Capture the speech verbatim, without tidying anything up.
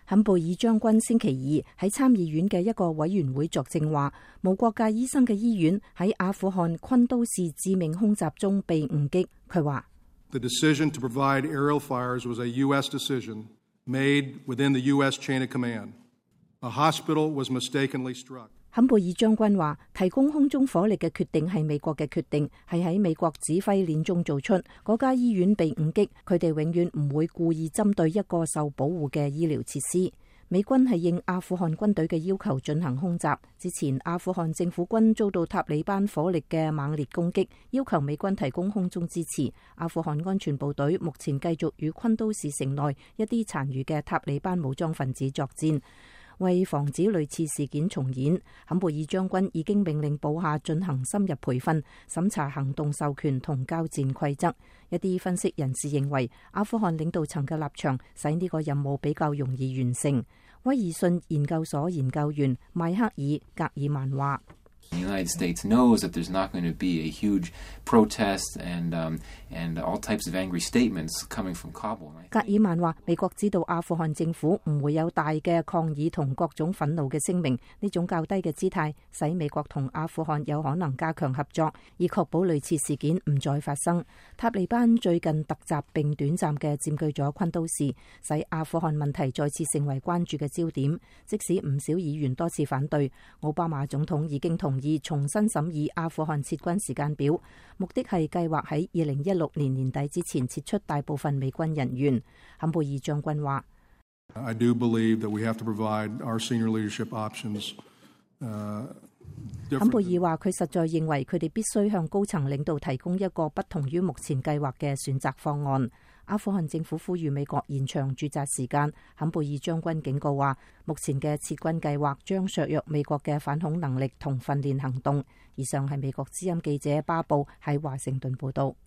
坎貝爾將軍星期二喺參議院嘅一個委員會作證話，無國界醫生嘅醫院喺阿富汗昆都士致命空襲中被誤擊。佢話 ：The decision to provide aerial fires was a U S decision made within the U S chain of command. A hospital was mistakenly struck. 坎貝爾將軍話，提供空中火力嘅決定係美國嘅決定，係喺美國指揮鏈中做出。嗰家醫院被誤擊，佢哋永遠唔會故意針對一個受保護嘅醫療設施。美軍係應阿富汗軍隊嘅要求進行空襲。之前阿富汗政府軍遭到塔利班火力嘅猛烈攻擊，要求美軍提供空中支持。阿富汗安全部隊目前繼續與昆都士城內一啲殘餘嘅塔利班武裝分子作戰。為防止類似事件重演，坎貝爾將軍已經命令部下進行深入培訓，審查行動授權同交戰規則。一啲分析人士認為，阿富汗領導層嘅立場使呢個任務比較容易完成。威爾遜研究所研究員邁克爾格爾曼話 ：The United States knows that there's not going to be a huge protest and um, and all types of angry statements coming from Kabul. 格爾曼話：美國知道阿富汗政府唔會有大嘅抗議同各種憤怒嘅聲明，呢種較低嘅姿態使美國同阿富汗有可能加強合作，以確保類似事件唔再發生。塔利班最近突襲並短暫嘅佔據咗昆都士，使阿富汗問題再次成為關注嘅焦點。即使唔少議員多次反對，奧巴馬總統已經同意重新審議阿富汗撤軍時間表，目的係計劃喺二零一六年年底之前撤出大部分美軍人員。坎貝爾將軍話 ：I do believe that we have to provide our senior leadership options. 坎貝爾話：佢實在認為佢哋必須向高層領導提供一個不同於目前計劃嘅選擇方案。阿富汗政府呼籲美國延長駐紮時間。坎貝爾將軍警告話：目前嘅撤軍計劃將削弱美國嘅反恐能力同訓練行動。以上係美國之音記者巴布喺華盛頓報道。